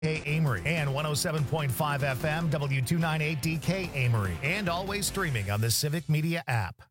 Amory and 107.5 FM W298DK Amory, and always streaming on the Civic Media app.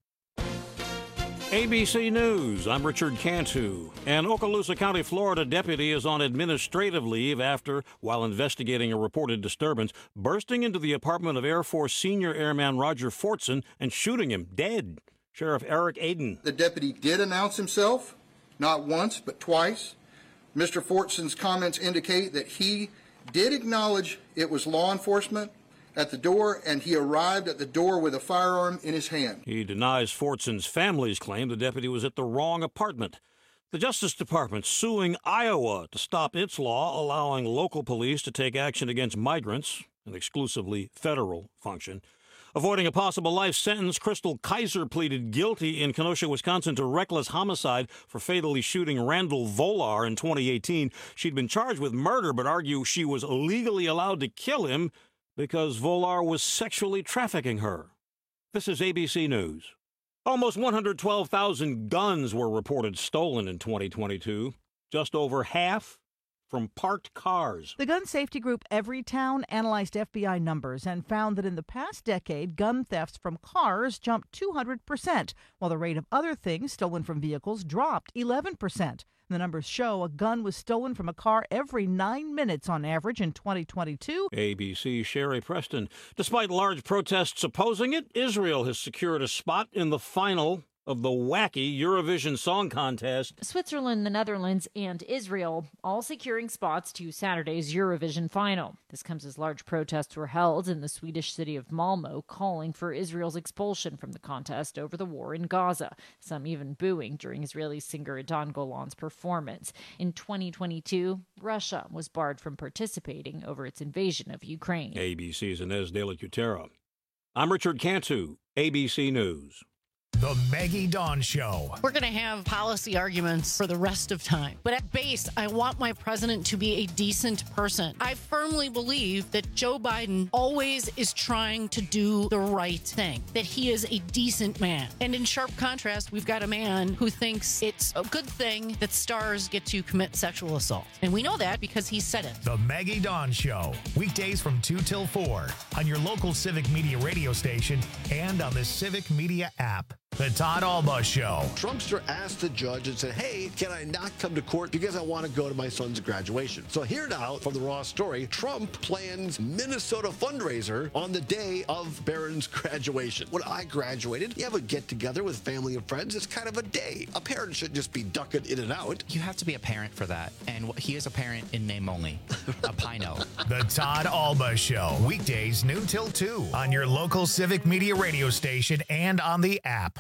ABC News, I'm Richard Cantu. An Okaloosa County, Florida deputy is on administrative leave after, while investigating a reported disturbance, bursting into the apartment of Air Force Senior Airman Roger Fortson and shooting him dead. Sheriff Eric Aiden. The deputy did announce himself, not once, but twice. Mr. Fortson's comments indicate that he did acknowledge it was law enforcement at the door, and he arrived at the door with a firearm in his hand. He denies Fortson's family's claim the deputy was at the wrong apartment. The Justice Department suing Iowa to stop its law allowing local police to take action against migrants, an exclusively federal function. Avoiding a possible life sentence, Crystal Kaiser pleaded guilty in Kenosha, Wisconsin to reckless homicide for fatally shooting Randall Volar in 2018. She'd been charged with murder but argued she was legally allowed to kill him because Volar was sexually trafficking her. This is ABC News. Almost 112,000 guns were reported stolen in 2022, just over half from parked cars. The gun safety group Everytown analyzed FBI numbers and found that in the past decade, gun thefts from cars jumped 200%, while the rate of other things stolen from vehicles dropped 11%. The numbers show a gun was stolen from a car every 9 minutes on average in 2022. ABC Sherry Preston. Despite large protests opposing it, Israel has secured a spot in the final of the wacky Eurovision Song Contest. Switzerland, the Netherlands, and Israel all securing spots to Saturday's Eurovision final. This comes as large protests were held in the Swedish city of Malmö, calling for Israel's expulsion from the contest over the war in Gaza, some even booing during Israeli singer Idan Golan's performance. In 2022, Russia was barred from participating over its invasion of Ukraine. ABC's Inez de la Cutera. I'm Richard Cantu, ABC News. The Maggie Dawn Show. We're going to have policy arguments for the rest of time. But at base, I want my president to be a decent person. I firmly believe that Joe Biden always is trying to do the right thing, that he is a decent man. And in sharp contrast, we've got a man who thinks it's a good thing that stars get to commit sexual assault. And we know that because he said it. The Maggie Dawn Show. Weekdays from 2 till 4 on your local Civic Media radio station and on the Civic Media app. The Todd Alba Show. Trumpster asked the judge and said, hey, can I not come to court because I want to go to my son's graduation? So here now from the Raw story, Trump plans Minnesota fundraiser on the day of Barron's graduation. When I graduated, you have a get-together with family and friends. It's kind of a day. A parent should just be ducking in and out. You have to be a parent for that. And he is a parent in name only. A Pino. The Todd Alba Show. Weekdays noon till 2 on your local Civic Media radio station and on the app.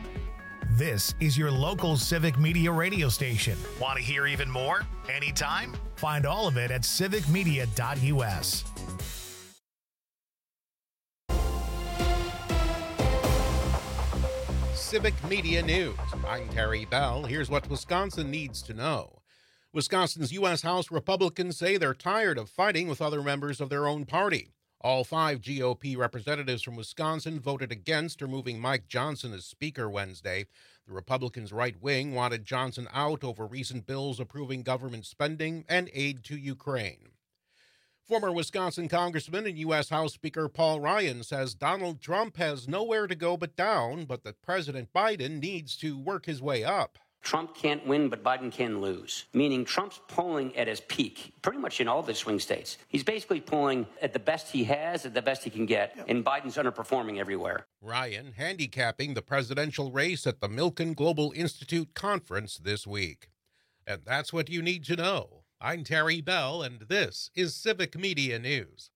This is your local Civic Media radio station. Want to hear even more? Anytime? Find all of it at civicmedia.us. Civic Media News. I'm Terry Bell. Here's what Wisconsin needs to know. Wisconsin's U.S. House Republicans say they're tired of fighting with other members of their own party. All 5 GOP representatives from Wisconsin voted against removing Mike Johnson as Speaker Wednesday. The Republicans' right wing wanted Johnson out over recent bills approving government spending and aid to Ukraine. Former Wisconsin Congressman and U.S. House Speaker Paul Ryan says Donald Trump has nowhere to go but down, but that President Biden needs to work his way up. Trump can't win, but Biden can lose, meaning Trump's polling at his peak, pretty much in all the swing states. He's basically polling at the best he has, at the best he can get, and Biden's underperforming everywhere. Ryan handicapping the presidential race at the Milken Global Institute conference this week. And that's what you need to know. I'm Terry Bell, and this is Civic Media News.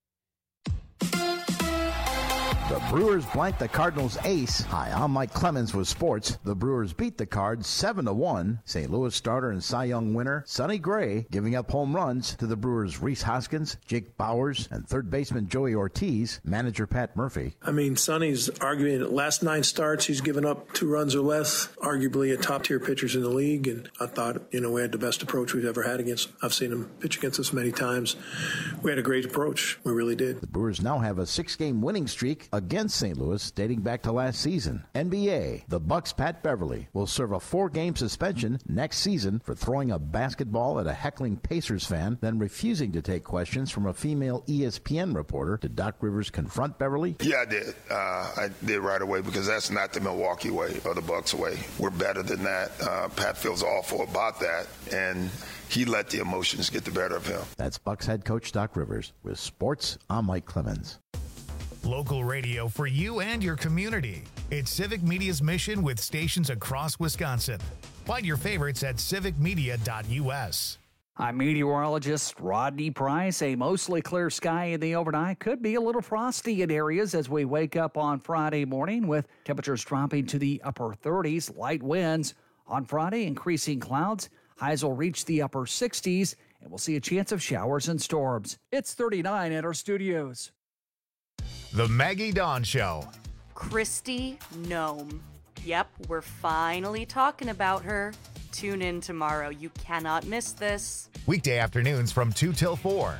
The Brewers blanked the Cardinals' ace. Hi, I'm Mike Clemens with sports. The Brewers beat the Cards 7-1. St. Louis starter and Cy Young winner Sonny Gray giving up home runs to the Brewers' Rhys Hoskins, Jake Bauers, and third baseman Joey Ortiz. Manager Pat Murphy. I mean, Sonny's arguing that last 9 starts he's given up 2 runs or less. Arguably a top-tier pitchers in the league, and I thought, we had the best approach we've ever had against him. I've seen him pitch against us many times. we had a great approach. We really did. The Brewers now have a 6-game winning streak against St. Louis dating back to last season. NBA, the Bucks' Pat Beverly will serve a 4-game suspension next season for throwing a basketball at a heckling Pacers fan, then refusing to take questions from a female ESPN reporter. Did Doc Rivers confront Beverly? Yeah, I did. I did right away because that's not the Milwaukee way or the Bucks way. We're better than that. Pat feels awful about that, and he let the emotions get the better of him. That's Bucks head coach Doc Rivers. With sports, I'm Mike Clemens. Local radio for you and your community. It's Civic Media's mission with stations across Wisconsin. Find your favorites at civicmedia.us. I'm meteorologist Rodney Price. A mostly clear sky in the overnight. Could be a little frosty in areas as we wake up on Friday morning with temperatures dropping to the upper 30s. Light winds. On Friday, increasing clouds. Highs will reach the upper 60s, and we'll see a chance of showers and storms. It's 39 at our studios. The Maggie Dawn Show. Kristi Noem. Yep, we're finally talking about her. Tune in tomorrow. You cannot miss this. Weekday afternoons from 2 till 4.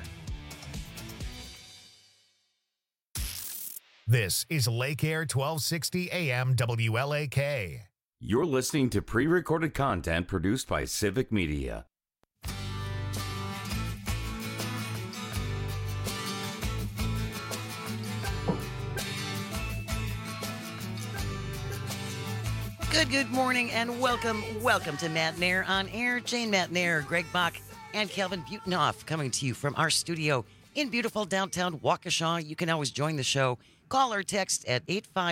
This is Lake Air 1260 AM WLAK. You're listening to pre-recorded content produced by Civic Media. Good morning and welcome to Matt Nair on Air. Jane Matt Nair, Greg Bach, and Calvin Butenhoff coming to you from our studio in beautiful downtown Waukesha. You can always join the show. Call or text at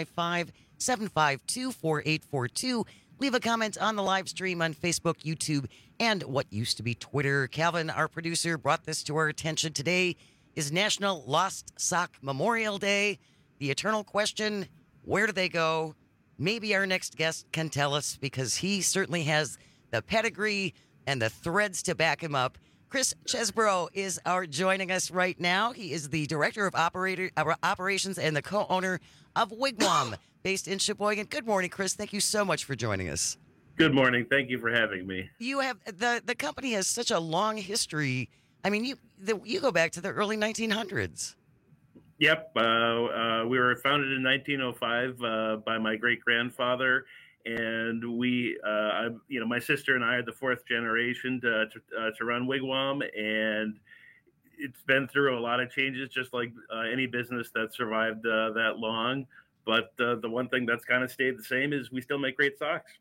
855-752-4842. Leave a comment on the live stream on Facebook, YouTube, and what used to be Twitter. Calvin, our producer, brought this to our attention. Today is National Lost Sock Memorial Day. The eternal question, where do they go? Maybe our next guest can tell us because he certainly has the pedigree and the threads to back him up. Chris Chesbro is joining us right now. He is the Director of Operations and the co-owner of Wigwam, based in Sheboygan. Good morning, Chris. Thank you so much for joining us. Good morning. Thank you for having me. You have the company has such a long history. I mean, you go back to the early 1900s. Yep. We were founded in 1905 by my great-grandfather, and we, my sister and I are the fourth generation to run Wigwam, and it's been through a lot of changes, just like any business that survived that long. But the one thing that's kind of stayed the same is we still make great socks.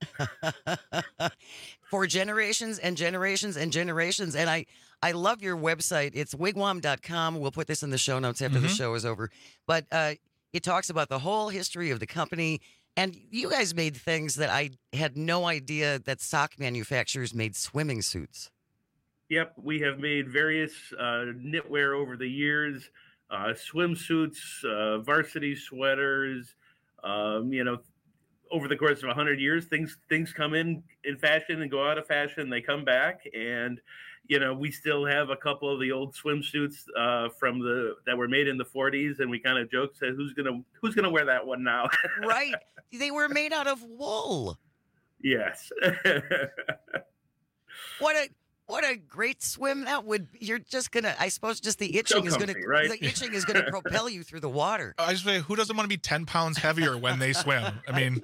For generations and generations and generations. And I love your website. It's wigwam.com. We'll put this in the show notes after the show is over. But it talks about the whole history of the company. And you guys made things that I had no idea that sock manufacturers made swimming suits. Yep. We have made various knitwear over the years. Swimsuits, varsity sweaters, over the course of 100 years, things come in fashion and go out of fashion. They come back, and we still have a couple of the old swimsuits that were made in the 40s, and we kind of joke, say, who's gonna wear that one now? Right, they were made out of wool. Yes. What a great swim that would. You're just gonna. I suppose just the itching is gonna. Right? The itching is gonna propel you through the water. I just say, who doesn't want to be 10 pounds heavier when they swim? I mean.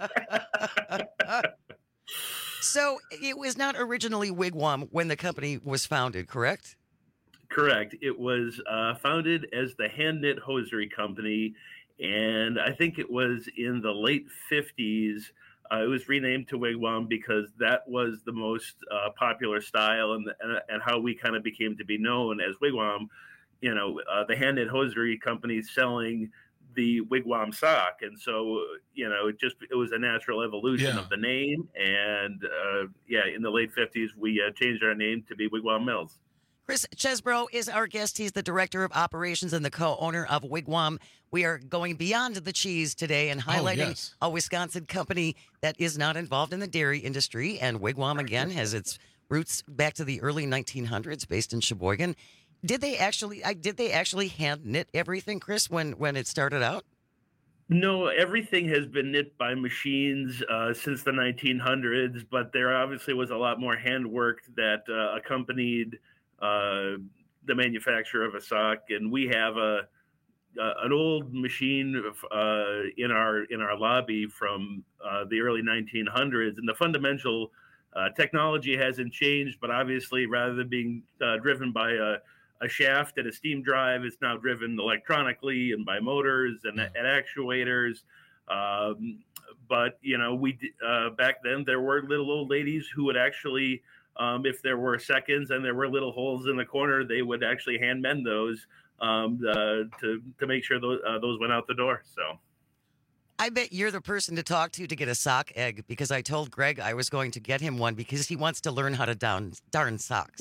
So it was not originally Wigwam when the company was founded, correct? Correct. It was founded as the Hand Knit Hosiery Company, and I think it was in the late 50s. It was renamed to Wigwam because that was the most popular style and how we kind of became to be known as Wigwam. The Hand Knit Hosiery Company selling the Wigwam sock, and so it was a natural evolution of the name. And in the late 50s, we changed our name to be Wigwam Mills. Chris Chesbro is our guest. He's the Director of Operations and the co-owner of Wigwam. We are going beyond the cheese today and highlighting a Wisconsin company that is not involved in the dairy industry. And Wigwam, again, has its roots back to the early 1900s, based in Sheboygan. Did they actually hand knit everything, Chris, when it started out? No, everything has been knit by machines since the 1900s, but there obviously was a lot more handwork that accompanied the manufacture of a sock, and we have an old machine in our lobby from the early 1900s, and the fundamental technology hasn't changed, but obviously, rather than being driven by a shaft and a steam drive, it's now driven electronically and by motors and actuators. But we back then there were little old ladies who would actually, if there were seconds and there were little holes in the corner, they would actually hand mend those to make sure those went out the door. So I bet you're the person to talk to get a sock egg, because I told Greg I was going to get him one because he wants to learn how to darn socks.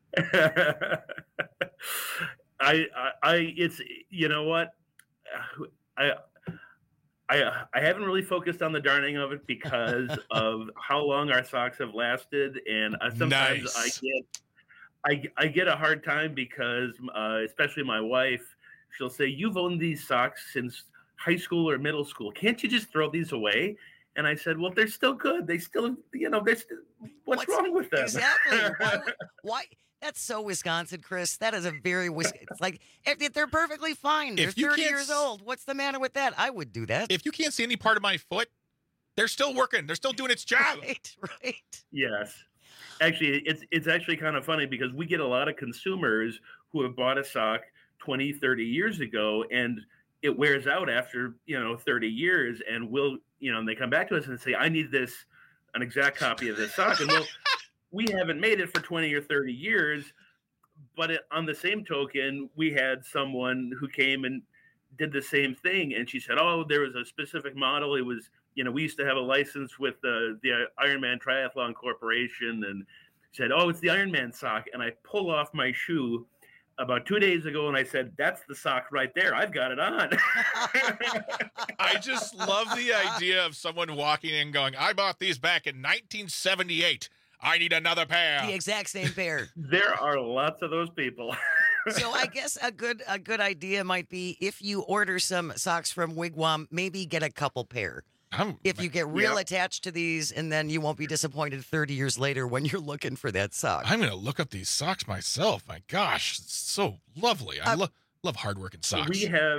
It's, you know what, I haven't really focused on the darning of it because of how long our socks have lasted, and sometimes I get a hard time because especially my wife, she'll say, "You've owned these socks since high school or middle school. Can't you just throw these away?" And I said, "Well, they're still good. They still, what's wrong with them?" Exactly. Why? That's so Wisconsin, Chris. That is a very it's like if they're perfectly fine. They're 30 years old. What's the matter with that? I would do that. If you can't see any part of my foot, they're still working. They're still doing its job. Right. Yes. Actually, it's actually kind of funny because we get a lot of consumers who have bought a sock 20, 30 years ago, and it wears out after 30 years, and and they come back to us and say, "I need an exact copy of this sock," and we haven't made it for 20 or 30 years. But on the same token, we had someone who came and did the same thing, and she said, "Oh, there was a specific model. It was, we used to have a license with the Ironman Triathlon Corporation," and said, "Oh, it's the Ironman sock." And I pull off my shoe about 2 days ago, and I said, "That's the sock right there. I've got it on." I just love the idea of someone walking in going, "I bought these back in 1978. I need another pair." The exact same pair. There are lots of those people. So I guess a good idea might be, if you order some socks from Wigwam, maybe get a couple pair. If you get real attached to these, and then you won't be disappointed 30 years later when you're looking for that sock. I'm going to look up these socks myself. My gosh, it's so lovely. I love hardworking socks.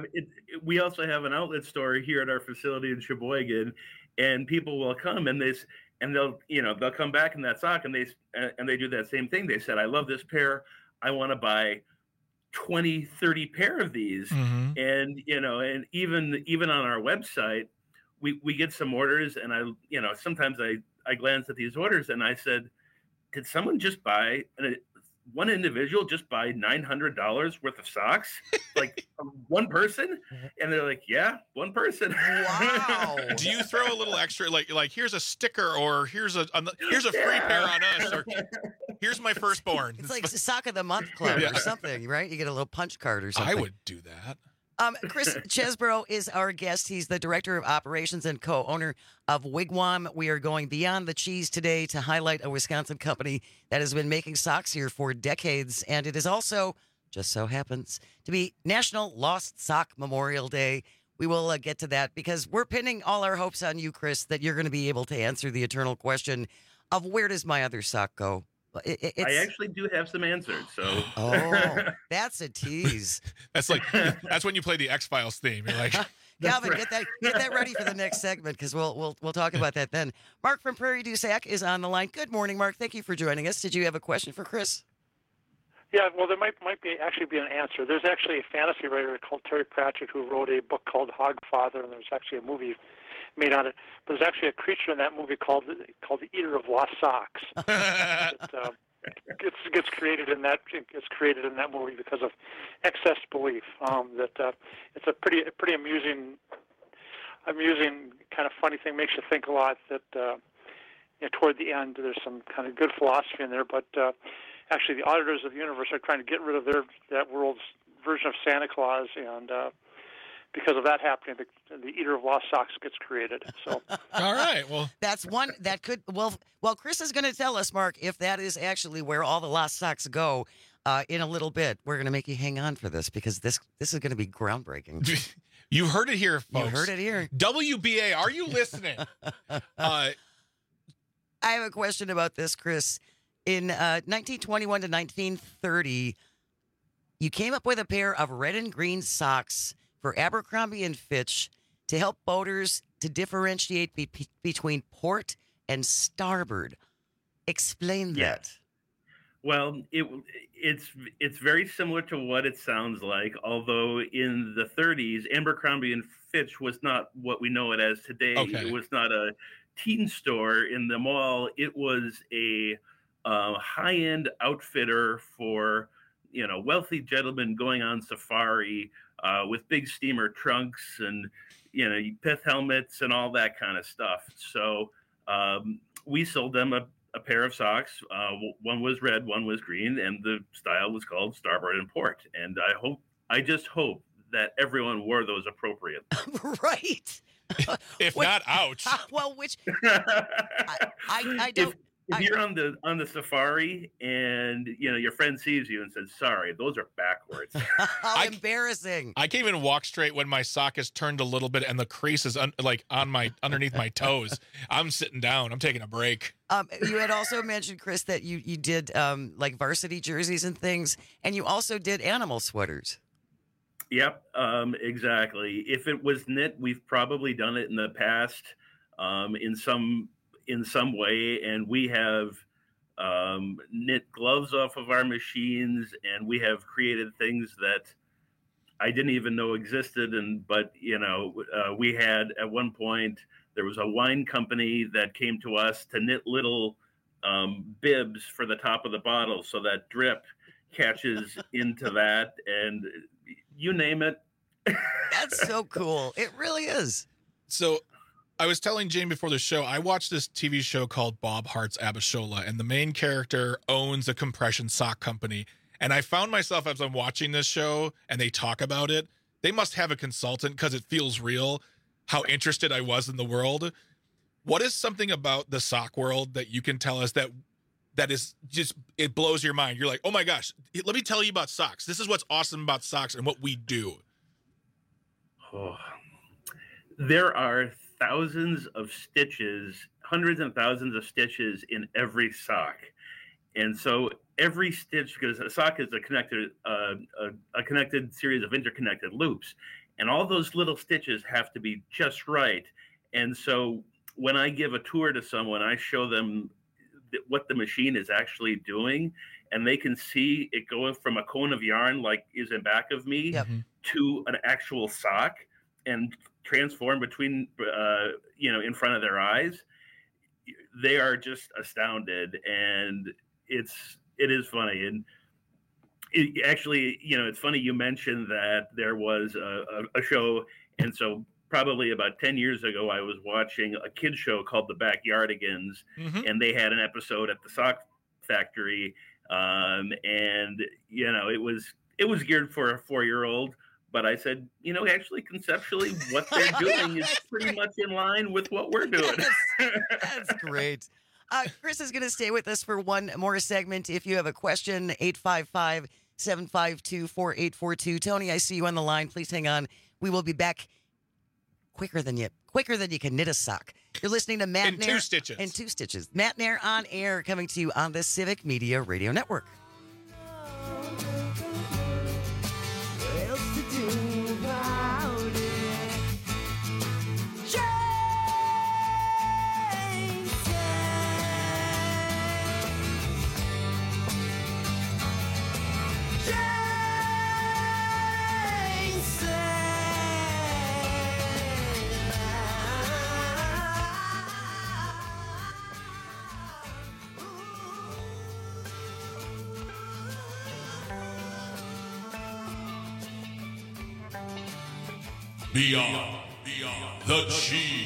We also have an outlet store here at our facility in Sheboygan, and people will come and they'll come back in that sock and they do that same thing. They said, "I love this pair. I want to buy 20, 30 pair of these." Mm-hmm. And and even on our website, we get some orders, and sometimes I glance at these orders and I said, "Did someone just buy one individual just buy $900 worth of socks?" Like one person? And they're like, "Yeah, one person." Wow. Do you throw a little extra, like here's a sticker, or here's a free pair on us, or here's my firstborn? It's like the Sock of the Month Club or something, right? You get a little punch card or something. I would do that. Chris Chesborough is our guest. He's the Director of Operations and co-owner of Wigwam. We are going beyond the cheese today to highlight a Wisconsin company that has been making socks here for decades. And it is also, just so happens, to be National Lost Sock Memorial Day. We will get to that because we're pinning all our hopes on you, Chris, that you're going to be able to answer the eternal question of where does my other sock go? I actually do have some answers. So, that's a tease. That's when you play the X-Files theme. You're like, Calvin, get that ready for the next segment because we'll talk about that then. Mark from Prairie du Sac is on the line. Good morning, Mark. Thank you for joining us. Did you have a question for Chris? Yeah, well, there might actually be an answer. There's actually a fantasy writer called Terry Pratchett who wrote a book called Hogfather, and there's actually a movie made on it. But there's actually a creature in that movie called the Eater of Lost Socks. It gets created in that movie because of excess belief. It's a pretty amusing kind of funny thing. Makes you think a lot. That toward the end there's some kind of good philosophy in there, but actually the auditors of the universe are trying to get rid of that world's version of Santa Claus, and because of that happening, the Eater of Lost Socks gets created. So, all right, well, that's one that could. Well, Chris is going to tell us, Mark, if that is actually where all the lost socks go. In a little bit, we're going to make you hang on for this because this is going to be groundbreaking. You heard it here, folks. You heard it here. WBA, are you listening? I have a question about this, Chris. In 1921 to 1930. You came up with a pair of red and green socks for Abercrombie & Fitch to help boaters to differentiate between port and starboard. Explain that. Well, it's very similar to what it sounds like, although in the 30s, Abercrombie & Fitch was not what we know it as today. Okay. It was not a teen store in the mall. It was a high-end outfitter for, wealthy gentlemen going on safari with big steamer trunks and, pith helmets and all that kind of stuff. So we sold them a pair of socks. One was red, one was green, and the style was called Starboard and Port. And I just hope that everyone wore those appropriately. Right. If not, ouch. Well, which I don't. If you're on the safari and your friend sees you and says, "Sorry, those are backwards." How embarrassing! I can't even walk straight when my sock is turned a little bit and the crease is underneath my toes. I'm sitting down. I'm taking a break. You had also mentioned, Chris, that you did like varsity jerseys and things, and you also did animal sweaters. Yep, exactly. If it was knit, we've probably done it in the past in some way, and we have knit gloves off of our machines, and we have created things that I didn't even know existed. But we had at one point, there was a wine company that came to us to knit little bibs for the top of the bottle so that drip catches into that, and you name it. That's so cool. It really is. So I was telling Jane before the show, I watched this TV show called Bob Hart's Abishola, and the main character owns a compression sock company. And I found myself, as I'm watching this show and they talk about it, they must have a consultant because it feels real, how interested I was in the world. What is something about the sock world that you can tell us that is just, it blows your mind? You're like, oh my gosh, let me tell you about socks. This is what's awesome about socks and what we do. Oh, there are thousands of stitches, hundreds and thousands of stitches in every sock. And so every stitch, because a sock is a connected series of interconnected loops, and all those little stitches have to be just right. And so when I give a tour to someone, I show them what the machine is actually doing, and they can see it going from a cone of yarn like is in back of me to an actual sock and transform between in front of their eyes. They are just astounded, and it is funny. And it's funny you mentioned that there was a show, and so probably about 10 years ago, I was watching a kid's show called The Backyardigans, and they had an episode at the sock factory, and it was geared for a 4-year-old. But I said, actually, conceptually, what they're doing is pretty much in line with what we're doing. That's great. Chris is going to stay with us for one more segment. If you have a question, 855-752-4842. Tony, I see you on the line. Please hang on. We will be back quicker than you can knit a sock. You're listening to Matt Nair. In 2 stitches. Matt Nair on air, coming to you on the Civic Media Radio Network. Beyond the Chi.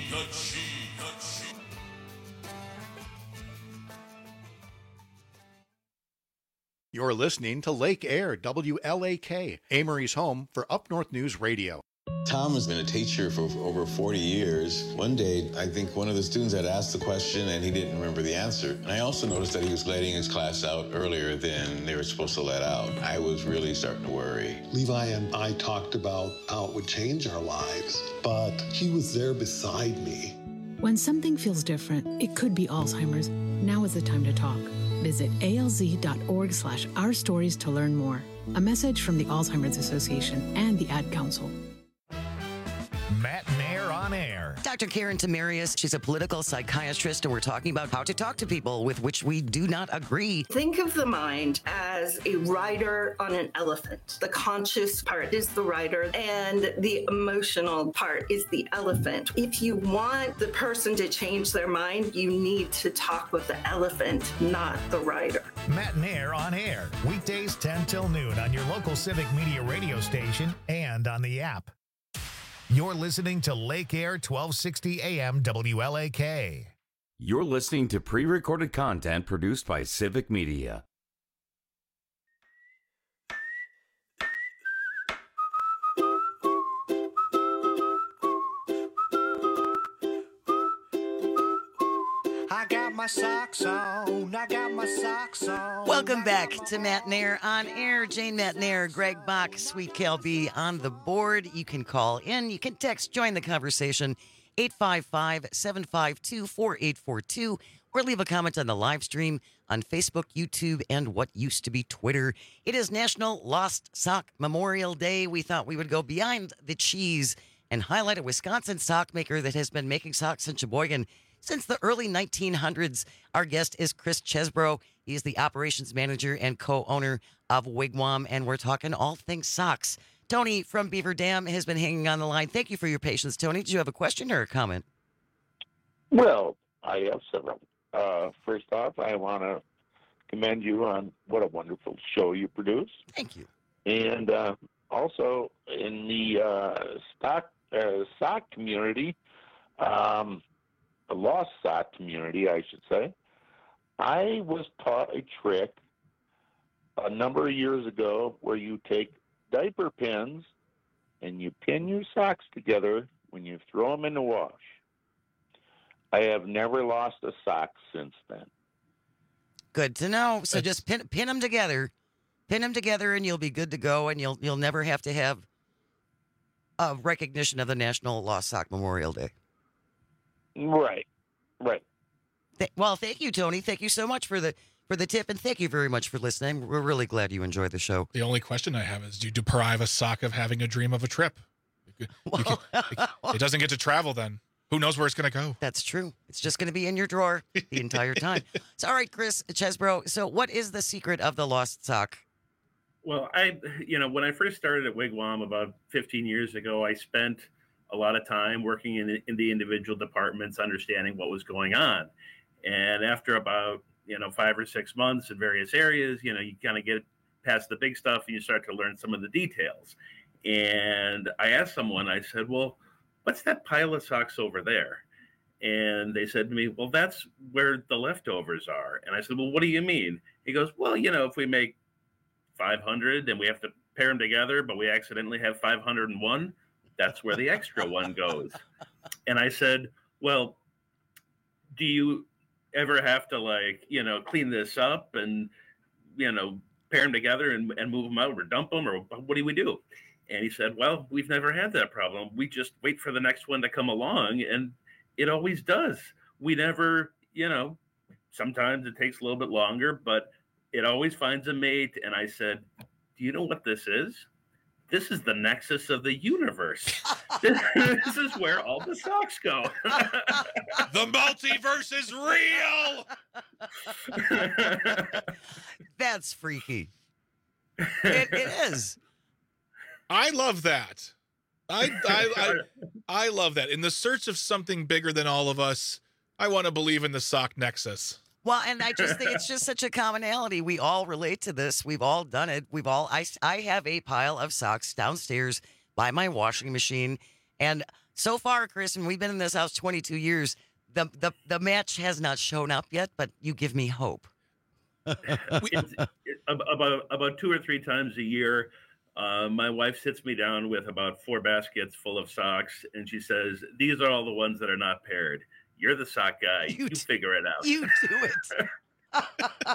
You're listening to Lake Air, WLAK, Amory's home for Up North News Radio. Tom has been a teacher for over 40 years. One day, I think one of the students had asked the question and he didn't remember the answer. And I also noticed that he was letting his class out earlier than they were supposed to let out. I was really starting to worry. Levi and I talked about how it would change our lives, but he was there beside me. When something feels different, it could be Alzheimer's. Now is the time to talk. Visit alz.org/ourstories to learn more. A message from the Alzheimer's Association and the Ad Council. Matt Nair on air. Dr. Karen Tamarius, she's a political psychiatrist, and we're talking about how to talk to people with which we do not agree. Think of the mind as a rider on an elephant. The conscious part is the rider, and the emotional part is the elephant. If you want the person to change their mind, you need to talk with the elephant, not the rider. Matt Nair on air. Weekdays 10 till noon on your local Civic Media radio station and on the app. You're listening to Lake Air 1260 AM WLAK. You're listening to pre-recorded content produced by Civic Media. I got my socks on. I got my socks on. Welcome back to Matt Nair on air. Jane Matt Nair, Greg Bach, Sweet Cal B on the board. You can call in. You can text, join the conversation, 855-752-4842, or leave a comment on the live stream on Facebook, YouTube, and what used to be Twitter. It is National Lost Sock Memorial Day. We thought we would go beyond the cheese and highlight a Wisconsin sock maker that has been making socks in Sheboygan since the early 1900s. Our guest is Chris Chesbro. He is the operations manager and co-owner of Wigwam, and we're talking all things socks. Tony from Beaver Dam has been hanging on the line. Thank you for your patience, Tony. Did you have a question or a comment? Well, I have several. First off, I want to commend you on what a wonderful show you produce. Thank you. And also in the sock community, the lost sock community, I should say, I was taught a trick a number of years ago where you take diaper pins and you pin your socks together when you throw them in the wash. I have never lost a sock since then. Good to know. So just pin them together. Pin them together and you'll be good to go, and you'll never have to have a recognition of the National Lost Sock Memorial Day. Right. Well, thank you, Tony. Thank you so much for the tip, and thank you very much for listening. We're really glad you enjoyed the show. The only question I have is, do you deprive a sock of having a dream of a trip? It doesn't get to travel then. Who knows where it's going to go? That's true. It's just going to be in your drawer the entire time. So, all right, Chris Chesbro. So what is the secret of the lost sock? Well, when I first started at Wigwam about 15 years ago, I spent a lot of time working in the individual departments, understanding what was going on. And after about 5 or 6 months in various areas, you kind of get past the big stuff and you start to learn some of the details. And I asked someone, I said, well, what's that pile of socks over there? And they said to me, well, that's where the leftovers are. And I said, well, what do you mean? He goes, well, if we make 500 and we have to pair them together, but we accidentally have 501, that's where the extra one goes. And I said, well, do you ever have to clean this up and, pair them together and move them out or dump them, or what do we do? And he said, well, we've never had that problem. We just wait for the next one to come along, and it always does. We never, sometimes it takes a little bit longer, but it always finds a mate. And I said, do you know what this is? This is the nexus of the universe. This is where all the socks go. The multiverse is real. That's freaky. It is. I love that. I love that. In the search of something bigger than all of us, I want to believe in the sock nexus. Well, and I just think it's just such a commonality. We all relate to this. We've all done it. I have a pile of socks downstairs by my washing machine. And so far, Chris, and we've been in this house 22 years, the match has not shown up yet, but you give me hope. About 2 or 3 times a year, my wife sits me down with about 4 baskets full of socks, and she says, these are all the ones that are not paired. You're the sock guy. You figure it out. You do it.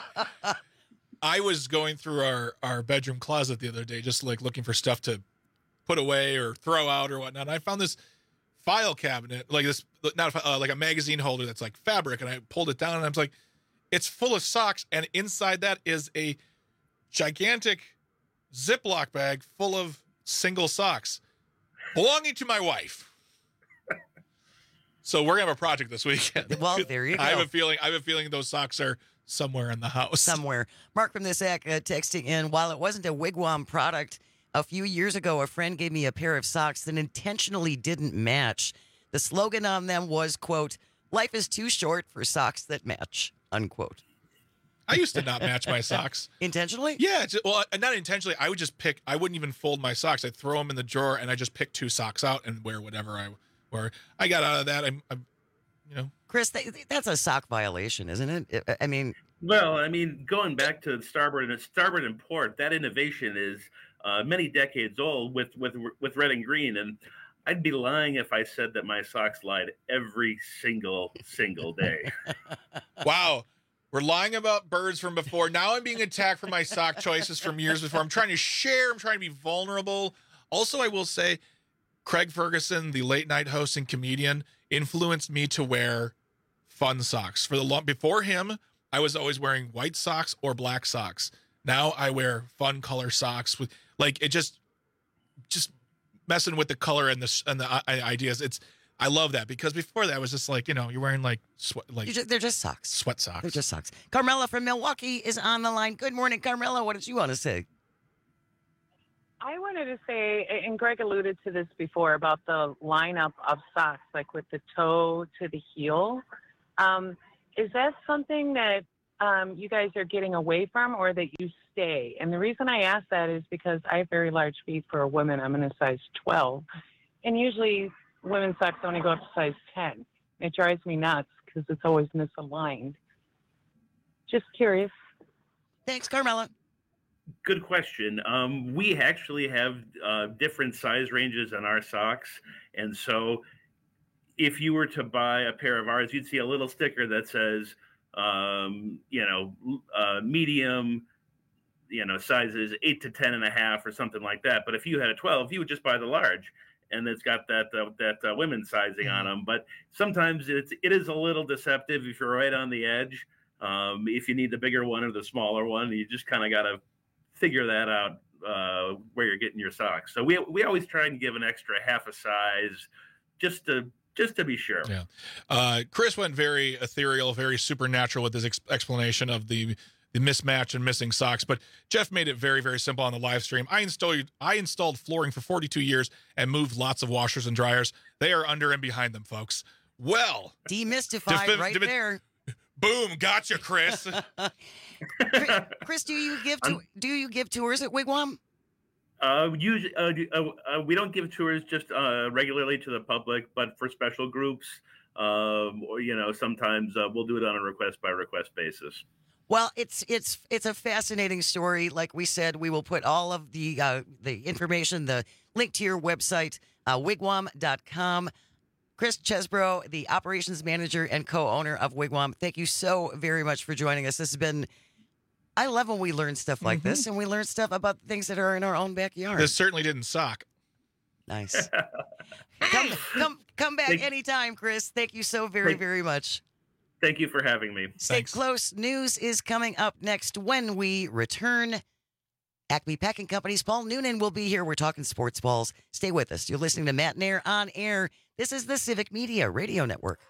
I was going through our bedroom closet the other day, just looking for stuff to put away or throw out or whatnot. And I found this file cabinet, like a magazine holder that's like fabric. And I pulled it down and I was like, it's full of socks. And inside that is a gigantic Ziploc bag full of single socks belonging to my wife. So we're gonna have a project this weekend. Well, there you go. I have a feeling those socks are somewhere in the house. Somewhere. Mark from the Sack texting in, while it wasn't a Wigwam product, a few years ago, a friend gave me a pair of socks that intentionally didn't match. The slogan on them was, quote, "Life is too short for socks that match," unquote. I used to not match my socks. Intentionally? Yeah. Well, not intentionally. I would just pick. I wouldn't even fold my socks. I'd throw them in the drawer, and I just pick 2 socks out and wear whatever I wear. I got out of that. I'm Chris, that's a sock violation, isn't it? I mean. Well, going back to Starboard and Port, that innovation is many decades old with red and green, and I'd be lying if I said that my socks lied every single day. Wow. We're lying about birds from before. Now I'm being attacked for my sock choices from years before. I'm trying to share. I'm trying to be vulnerable. Also, I will say, Craig Ferguson, the late night host and comedian, influenced me to wear fun socks. Before him, I was always wearing white socks or black socks. Now I wear fun color socks with it just messing with the color and the ideas. I love that, because before that was just you're wearing they're just socks. Sweat socks. They're just socks. Carmela from Milwaukee is on the line. Good morning, Carmela. What did you want to say? I wanted to say, and Greg alluded to this before, about the lineup of socks, like with the toe to the heel. Is that something that you guys are getting away from, or that you stay? And the reason I ask that is because I have very large feet for a woman. I'm in a size 12. And usually women's socks only go up to size 10. It drives me nuts because it's always misaligned. Just curious. Thanks, Carmela. Good question. We actually have different size ranges on our socks. And so if you were to buy a pair of ours, you'd see a little sticker that says, medium, sizes 8 to 10.5 or something like that. But if you had a 12, you would just buy the large. And it's got that women's sizing on them. But sometimes it is a little deceptive if you're right on the edge. If you need the bigger one or the smaller one, you just kind of got to figure that out where you're getting your socks. So we always try and give an extra half a size just to be sure. Yeah. Chris went very ethereal, very supernatural with his explanation of the mismatch and missing socks, but Jeff made it very, very simple on the live stream. I installed flooring for 42 years and moved lots of washers and dryers. They are under and behind them, folks. Well, demystified right there. Boom, gotcha, Chris. Chris, do you give tours at Wigwam? Usually, we don't give tours just regularly to the public, but for special groups, or sometimes we'll do it on a request by request basis. Well, it's a fascinating story. Like we said, we will put all of the information, the link to your website, wigwam.com. Chris Chesbro, the operations manager and co-owner of Wigwam, thank you so very much for joining us. This has been, I love when we learn stuff like this, and we learn stuff about things that are in our own backyard. This certainly didn't suck. Nice. Come back anytime, Chris. Thank you so very, very much. Thank you for having me. Stay close. News is coming up next when we return. Acme Packing Company's Paul Noonan will be here. We're talking sports balls. Stay with us. You're listening to Matt Nair on air. This is the Civic Media Radio Network.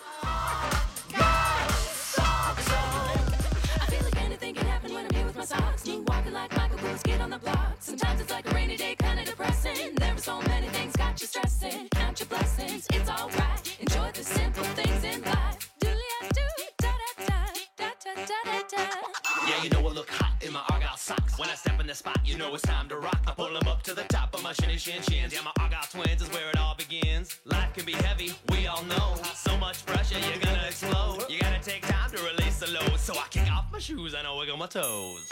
Sometimes it's like a rainy day, kind of depressing. There are so many things got you stressing. Count your blessings, it's all right. Enjoy the simple things in life. Yeah, you know I look hot in my Argyle socks. When I step in the spot, you know it's time to rock. I pull them up to the top of my shinny shin shins. Yeah, my Argyle twins is where it all begins. Life can be heavy, we all know. So much pressure, you're gonna explode. You gotta take time to release the load. So I kick off my shoes and I wiggle my toes.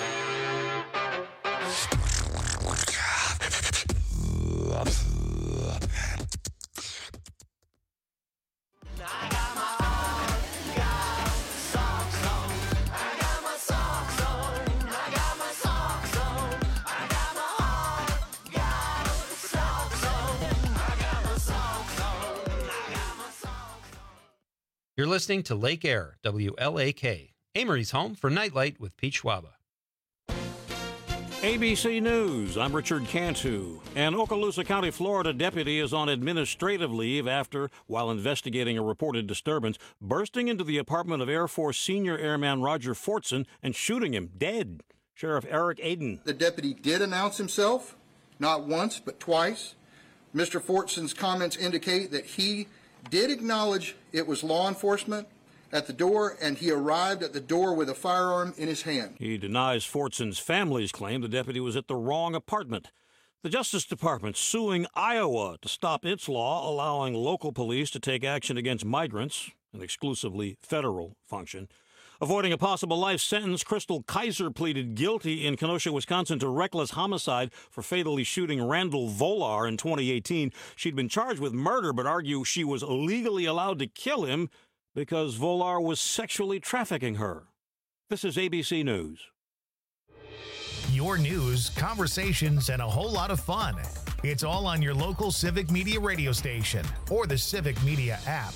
You're listening to Lake Air, WLAK, Amory's home for Nightlight with Pete Schwaba. ABC News, I'm Richard Cantu. An Okaloosa County, Florida deputy is on administrative leave after, while investigating a reported disturbance, bursting into the apartment of Air Force Senior Airman Roger Fortson and shooting him dead. Sheriff Eric Aiden. The deputy did announce himself, not once, but twice. Mr. Fortson's comments indicate that he did acknowledge it was law enforcement at the door, and he arrived at the door with a firearm in his hand. He denies Fortson's family's claim the deputy was at the wrong apartment. The Justice Department suing Iowa to stop its law allowing local police to take action against migrants, an exclusively federal function. Avoiding a possible life sentence, Crystal Kaiser pleaded guilty in Kenosha, Wisconsin to reckless homicide for fatally shooting Randall Volar in 2018. She'd been charged with murder but argued she was legally allowed to kill him because Volar was sexually trafficking her. This is ABC News. Your news, conversations, and a whole lot of fun. It's all on your local Civic Media radio station or the Civic Media app.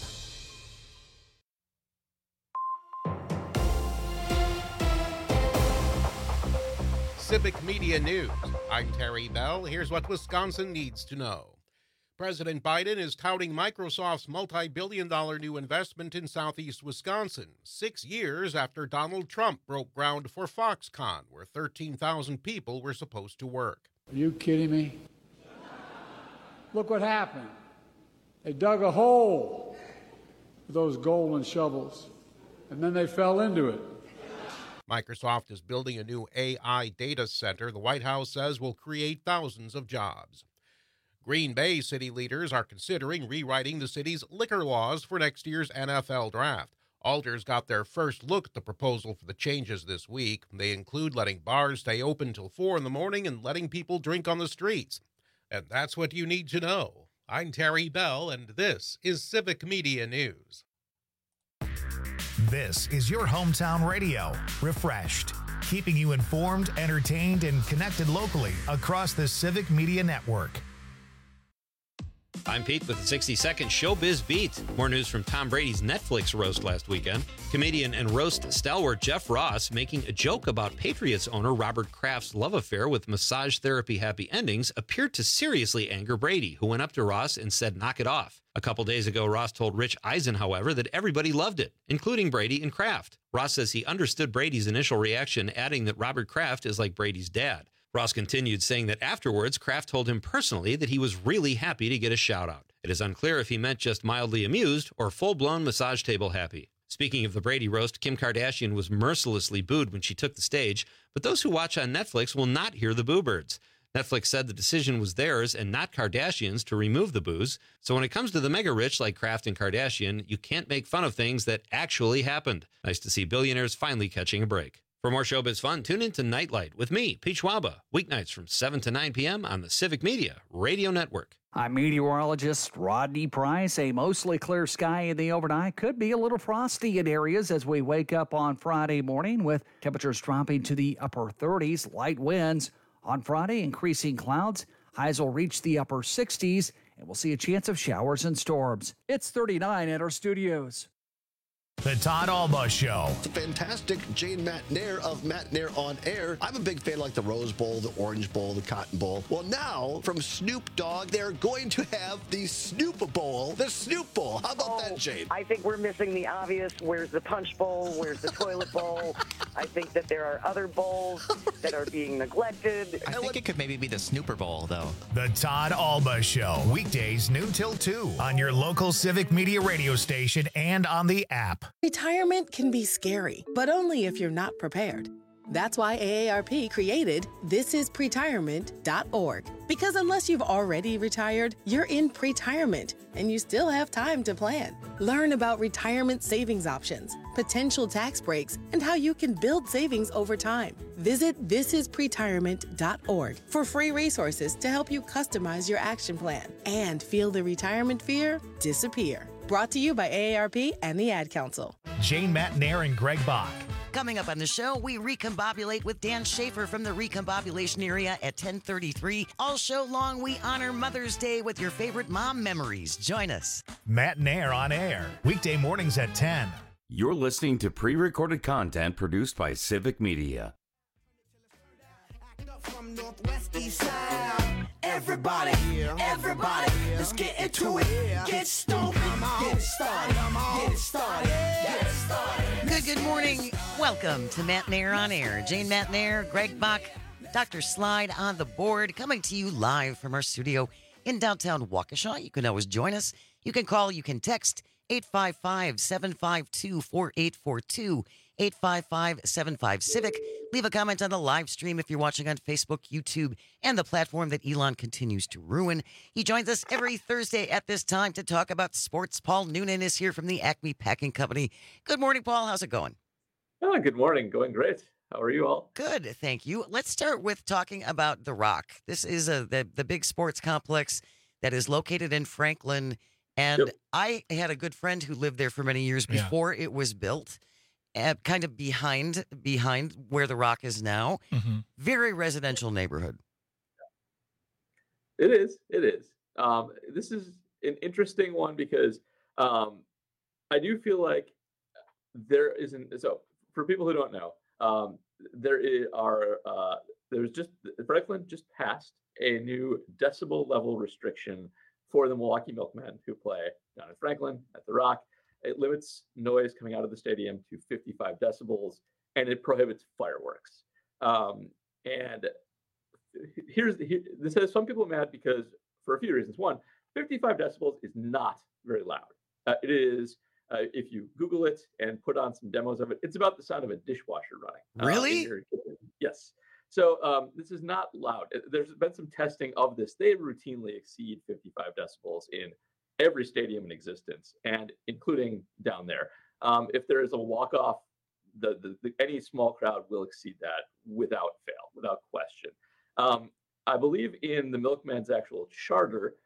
Civic Media News. I'm Terry Bell. Here's what Wisconsin needs to know. President Biden is touting Microsoft's multi-billion-dollar new investment in southeast Wisconsin, 6 years after Donald Trump broke ground for Foxconn, where 13,000 people were supposed to work. Are you kidding me? Look what happened. They dug a hole with those golden shovels, and then they fell into it. Microsoft is building a new AI data center the White House says will create thousands of jobs. Green Bay city leaders are considering rewriting the city's liquor laws for next year's NFL draft. Alders got their first look at the proposal for the changes this week. They include letting bars stay open till 4 in the morning and letting people drink on the streets. And that's what you need to know. I'm Terry Bell, and this is Civic Media News. This is your hometown radio, Refreshed, keeping you informed, entertained, and connected locally across the Civic Media Network. I'm Pete with the 60-second Showbiz Beat. More news from Tom Brady's Netflix roast last weekend. Comedian and roast stalwart Jeff Ross making a joke about Patriots owner Robert Kraft's love affair with massage therapy happy endings appeared to seriously anger Brady, who went up to Ross and said, "Knock it off." A couple days ago, Ross told Rich Eisen, however, that everybody loved it, including Brady and Kraft. Ross says he understood Brady's initial reaction, adding that Robert Kraft is like Brady's dad. Ross continued, saying that afterwards, Kraft told him personally that he was really happy to get a shout-out. It is unclear if he meant just mildly amused or full-blown massage table happy. Speaking of the Brady roast, Kim Kardashian was mercilessly booed when she took the stage, but those who watch on Netflix will not hear the boo birds. Netflix said the decision was theirs and not Kardashian's to remove the boos. So when it comes to the mega-rich like Kraft and Kardashian, you can't make fun of things that actually happened. Nice to see billionaires finally catching a break. For more showbiz fun, tune in to Nightlight with me, Pete Schwaba, weeknights from 7 to 9 p.m. on the Civic Media Radio Network. I'm meteorologist Rodney Price. A mostly clear sky in the overnight. Could be a little frosty in areas as we wake up on Friday morning with temperatures dropping to the upper 30s, light winds. On Friday, increasing clouds. Highs will reach the upper 60s, and we'll see a chance of showers and storms. It's 39 at our studios. The Todd Alba Show. The fantastic Jane Matt Nair of Matt Nair on Air. I'm a big fan like the Rose Bowl, the Orange Bowl, the Cotton Bowl. Well, now from Snoop Dogg, they're going to have the Snoop Bowl, the Snoop Bowl. How about that, Jane? I think we're missing the obvious. Where's the Punch Bowl? Where's the Toilet Bowl? I think that there are other bowls that are being neglected. I think it could maybe be the Snooper Bowl, though. The Todd Alba Show. Weekdays noon till 2 on your local Civic Media radio station and on the app. Retirement can be scary, but only if you're not prepared. That's why AARP created thisispretirement.org. Because unless you've already retired, you're in pretirement and you still have time to plan. Learn about retirement savings options, potential tax breaks, and how you can build savings over time. Visit thisispretirement.org for free resources to help you customize your action plan and feel the retirement fear disappear. Brought to you by AARP and the Ad Council. Jane Matt Nair and Greg Bach. Coming up on the show, we recombobulate with Dan Schaefer from the recombobulation area at 10:33. All show long, we honor Mother's Day with your favorite mom memories. Join us. Matt Nair on Air, weekday mornings at 10. You're listening to pre-recorded content produced by Civic Media. Northwest East Side. Everybody, everybody, let's get into it. Get stoked, get it started, get it started, get it started. Good morning. Welcome to Matt Nair on Air. Jane Matt Nair, Greg Bach, Dr. Slide on the board, coming to you live from our studio in downtown Waukesha. You can always join us. You can call, you can text 855-752-4842, 855-75-CIVIC. Leave a comment on the live stream if you're watching on Facebook, YouTube, and the platform that Elon continues to ruin. He joins us every Thursday at this time to talk about sports. Paul Noonan is here from the Acme Packing Company. Good morning, Paul. How's it going? Oh, good morning. Going great. How are you all? Good, thank you. Let's start with talking about The Rock. This is the big sports complex that is located in Franklin, and I had a good friend who lived there for many years before it was built, kind of behind where The Rock is now. Mm-hmm. Very residential neighborhood. It is. This is an interesting one because I do feel like there isn't. So for people who don't know, Franklin just passed a new decibel level restriction for the Milwaukee Milkmen who play down in Franklin at The Rock. It limits noise coming out of the stadium to 55 decibels, and it prohibits fireworks. And this has some people mad because for a few reasons. One, 55 decibels is not very loud. It is. If you Google it and put on some demos of it, it's about the sound of a dishwasher running. Really? In your kitchen. Yes. So this is not loud. There's been some testing of this. They routinely exceed 55 decibels in every stadium in existence, and including down there. If there is a walk-off, any small crowd will exceed that without fail, without question. I believe in the Milkman's actual charter,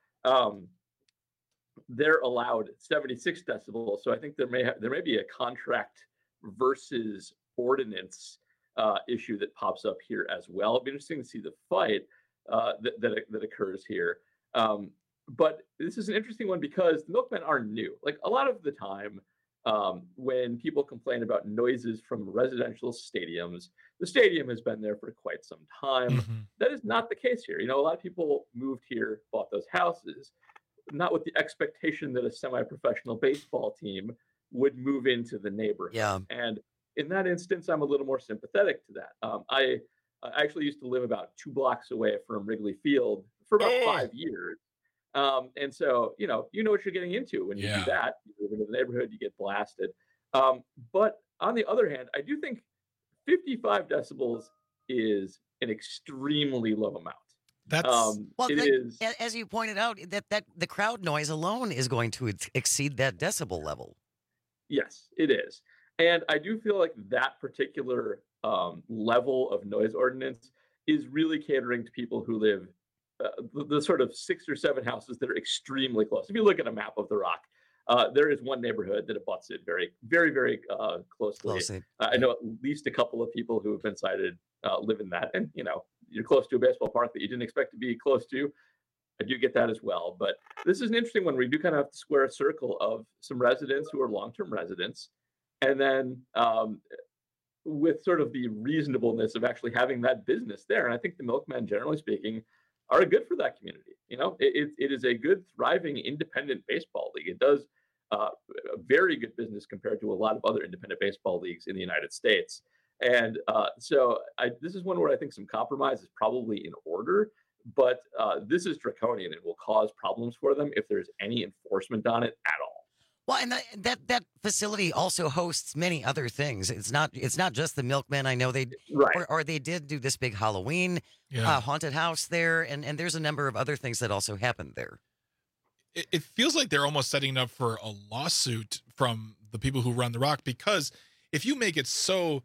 they're allowed 76 decibels. So I think there may be a contract versus ordinance issue that pops up here as well. It'll be interesting to see the fight that occurs here. But this is an interesting one because the Milkmen are new. Like a lot of the time, when people complain about noises from residential stadiums, the stadium has been there for quite some time. Mm-hmm. That is not the case here. A lot of people moved here, bought those houses, not with the expectation that a semi-professional baseball team would move into the neighborhood. Yeah. And in that instance, I'm a little more sympathetic to that. I actually used to live about 2 blocks away from Wrigley Field for about 5 years. And so, you know what you're getting into when you do that. You move into the neighborhood, you get blasted. But on the other hand, I do think 55 decibels is an extremely low amount. That's as you pointed out, that the crowd noise alone is going to exceed that decibel level. Yes, it is. And I do feel like that particular level of noise ordinance is really catering to people who live the sort of 6 or 7 houses that are extremely close. If you look at a map of The Rock, there is one neighborhood that abuts it very, very, very closely. I know at least a couple of people who have been cited live in that. And, you're close to a baseball park that you didn't expect to be close to. I do get that as well. But this is an interesting one where you do kind of have to square a circle of some residents who are long-term residents. And then with sort of the reasonableness of actually having that business there. And I think the Milkmen, generally speaking, are good for that community. It is a good, thriving, independent baseball league. It does a very good business compared to a lot of other independent baseball leagues in the United States. And so this is one where I think some compromise is probably in order, but this is draconian and will cause problems for them if there's any enforcement on it at all. Well, and that facility also hosts many other things. It's not just the Milkmen. I know they or they did do this big Halloween haunted house there, and there's a number of other things that also happened there. It feels like they're almost setting up for a lawsuit from the people who run The Rock, because if you make it so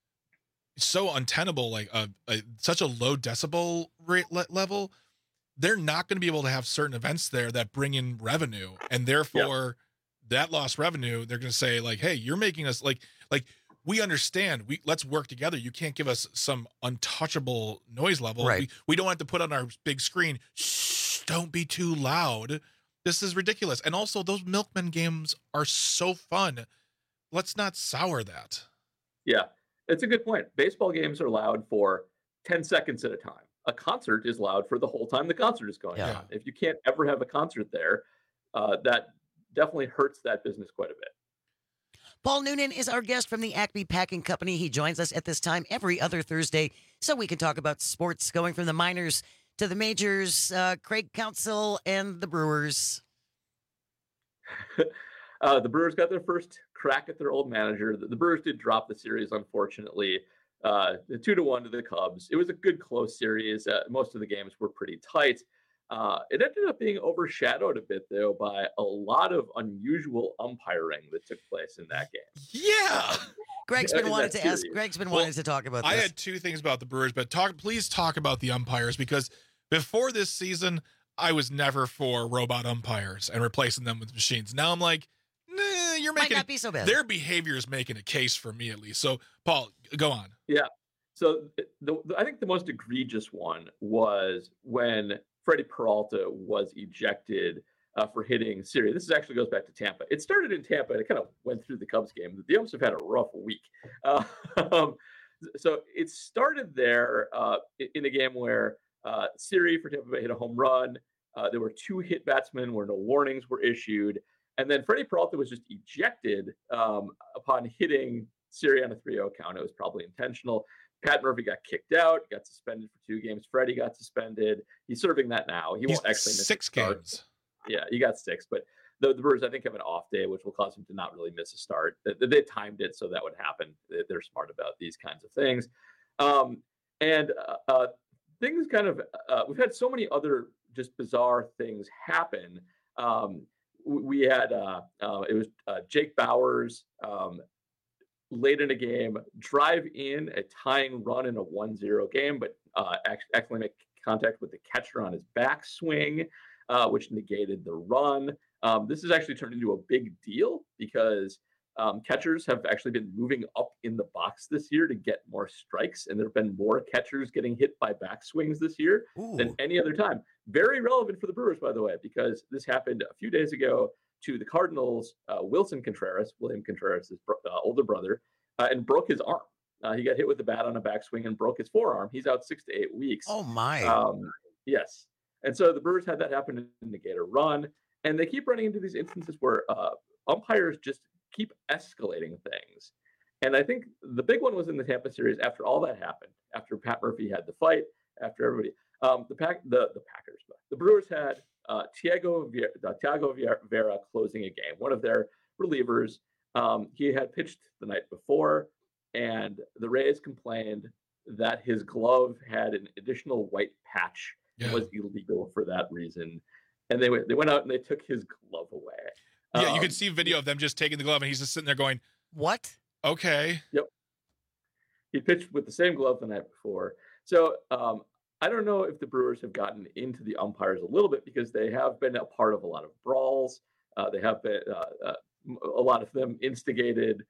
untenable, like such a low decibel rate level, they're not going to be able to have certain events there that bring in revenue, and therefore that lost revenue, they're going to say like, hey, you're making us like we understand, let's work together. You can't give us some untouchable noise level. Right. We don't have to put on our big screen, shh, don't be too loud. This is ridiculous. And also those Milkmen games are so fun. Let's not sour that. Yeah. It's a good point. Baseball games are loud for 10 seconds at a time. a concert is loud for the whole time the concert is going on. If you can't ever have a concert there, that definitely hurts that business quite a bit. Paul Noonan is our guest from the Acme Packing Company. He joins us at this time every other Thursday so we can talk about sports going from the minors to the majors. Craig Counsell and the Brewers. The Brewers got their first crack at their old manager. The Brewers did drop the series, unfortunately, 2-1 to the Cubs. It was a good close series. Most of the games were pretty tight. It ended up being overshadowed a bit, though, by a lot of unusual umpiring that took place in that game. Yeah. Greg's been wanting to ask. Greg's been wanting to talk about this. I had two things about the Brewers, but please talk about the umpires, because before this season, I was never for robot umpires and replacing them with machines. Now I'm like, nah, you're making might not be so bad. Their behavior is making a case for me, at least. So, Paul, go on. Yeah. So I think the most egregious one was when Freddie Peralta was ejected for hitting Siri. This actually goes back to Tampa. It started in Tampa, and it kind of went through the Cubs game. The umps have had a rough week. So it started there in a game where Siri for Tampa Bay hit a home run. There were 2 hit batsmen where no warnings were issued. And then Freddie Peralta was just ejected upon hitting Siri on a 3-0 count. It was probably intentional. Pat Murphy got kicked out, got suspended for 2 games. Freddie got suspended. He's serving that now. He's won't actually miss 6 games. Yeah, he got 6. But the Brewers, I think, have an off day, which will cause him to not really miss a start. They timed it so that would happen. They're smart about these kinds of things. Things kind of, we've had so many other just bizarre things happen. We had, it was Jake Bauers late in a game, drive in a tying run in a 1-0 game, but actually make contact with the catcher on his backswing, which negated the run. This has actually turned into a big deal because catchers have actually been moving up in the box this year to get more strikes, and there have been more catchers getting hit by backswings this year than any other time. Very relevant for the Brewers, by the way, because this happened a few days ago to the Cardinals, William Contreras' older brother, and broke his arm. He got hit with the bat on a backswing and broke his forearm. He's out 6 to 8 weeks. Oh, my. Yes. And so the Brewers had that happen in negate a run, and they keep running into these instances where umpires just keep escalating things. And I think the big one was in the Tampa series after all that happened, after Pat Murphy had the fight, after everybody. The Brewers had Thiago Vera closing a game, one of their relievers. He had pitched the night before, and the Rays complained that his glove had an additional white patch. It was illegal for that reason. And they went out and they took his glove away. Yeah, you can see video of them just taking the glove, and he's just sitting there going, "What? Okay." Yep. He pitched with the same glove the night before. So I don't know if the Brewers have gotten into the umpires a little bit because they have been a part of a lot of brawls. They have been a lot of them instigated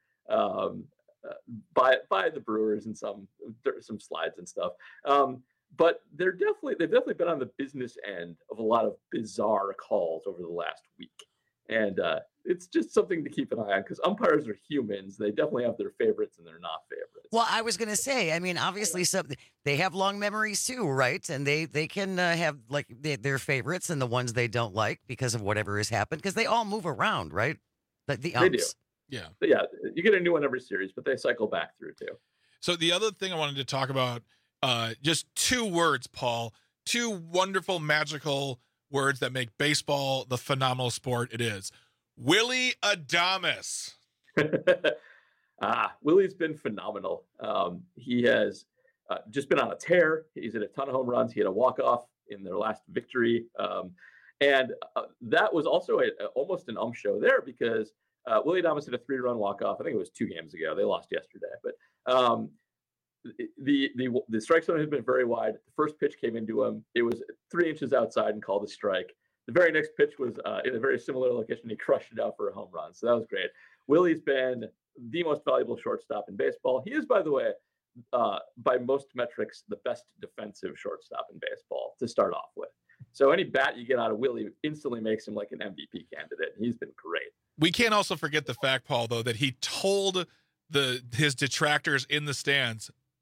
by the Brewers and some slides and stuff. But they've definitely been on the business end of a lot of bizarre calls over the last week. And it's just something to keep an eye on because umpires are humans. They definitely have their favorites and their not favorites. Well, I was going to say, I mean, obviously, they have long memories too, right? And they can have like their favorites and the ones they don't like because of whatever has happened because they all move around, right? The umps. They do. Yeah. But yeah, you get a new one every series, but they cycle back through too. So the other thing I wanted to talk about, just 2 words, Paul, 2 wonderful, magical words that make baseball the phenomenal sport it is. Willy Adames. Willie's been phenomenal. He has just been on a tear. He's hit a ton of home runs. He had a walk-off in their last victory. And that was also almost an show there because Willy Adames hit a 3-run walk-off. I think it was 2 games ago. They lost yesterday. But the strike zone had been very wide. The first pitch came into him. It was 3 inches outside and called a strike. The very next pitch was in a very similar location. He crushed it out for a home run. So that was great. Willie's been the most valuable shortstop in baseball. He is, by the way, by most metrics, the best defensive shortstop in baseball to start off with. So any bat you get out of Willie instantly makes him like an MVP candidate. He's been great. We can't also forget the fact, Paul, though, that he told his detractors in the stands,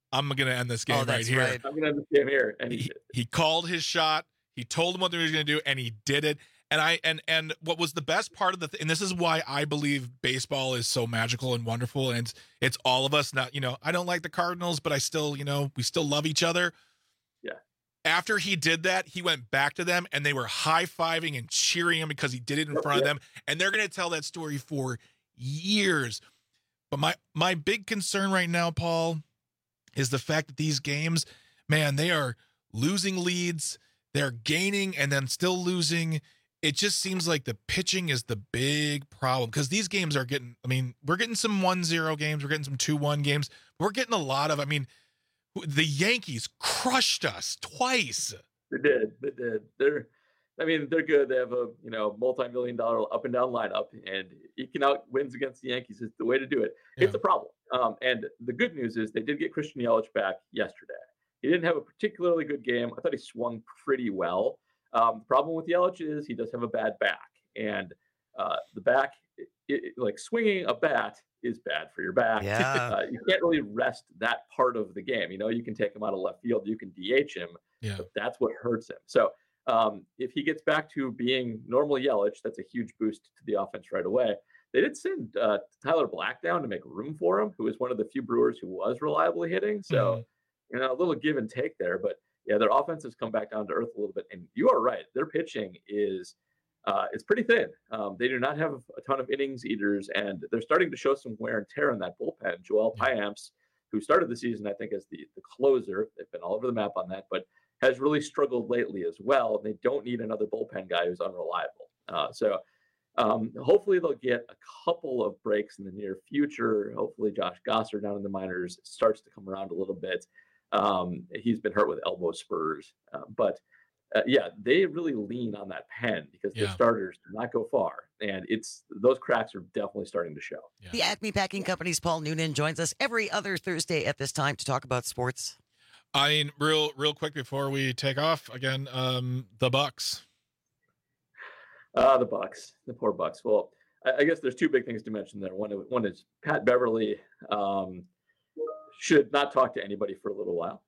I'm going to end this game right here. I'm going to end this game here. And he called his shot. He told him what he was going to do, and he did it. And what was the best part of and this is why I believe baseball is so magical and wonderful, and it's all of us. Not, I don't like the Cardinals, but I still, we still love each other. Yeah. After he did that, he went back to them, and they were high-fiving and cheering him because he did it in front of them, and they're going to tell that story for years. But my big concern right now, Paul, is the fact that these games, man, they are losing leads, they're gaining and then still losing. It just seems like the pitching is the big problem, because these games are getting, we're getting some 1-0 games, we're getting some 2-1 games, we're getting a lot of, the Yankees crushed us twice. They did. They're good. They have a, multi-million-dollar up and down lineup, and eking out wins against the Yankees is the way to do it. Yeah. It's a problem. And the good news is they did get Christian Yelich back yesterday. He didn't have a particularly good game. I thought he swung pretty well. The problem with Yelich is he does have a bad back, and the back, swinging a bat is bad for your back. Yeah. You can't really rest that part of the game. You can take him out of left field, you can DH him, but that's what hurts him. So if he gets back to being normal Yelich, that's a huge boost to the offense right away. They did send Tyler Black down to make room for him, who is one of the few Brewers who was reliably hitting. So, a little give and take there, but yeah, their offense has come back down to earth a little bit. And you are right. Their pitching is pretty thin. They do not have a ton of innings eaters, and they're starting to show some wear and tear in that bullpen. Joel Payamps, who started the season, I think, as the closer, they've been all over the map on that, but has really struggled lately as well. They don't need another bullpen guy who's unreliable. Hopefully they'll get a couple of breaks in the near future. Hopefully Josh Gosser down in the minors starts to come around a little bit. He's been hurt with elbow spurs, but they really lean on that pen because their starters do not go far, and those cracks are definitely starting to show. Yeah. The Acme Packing Company's Paul Noonan joins us every other Thursday at this time to talk about sports. Real quick before we take off again, the Bucks. The Bucks, the poor Bucks. Well, I guess there's two big things to mention there. One is Pat Beverly should not talk to anybody for a little while.